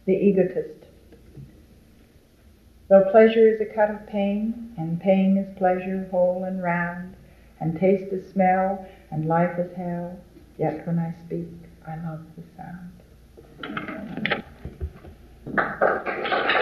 The egotist. Though pleasure is a cut of pain, and pain is pleasure whole and round, and taste is smell, and life is hell, yet when I speak, I love the sound.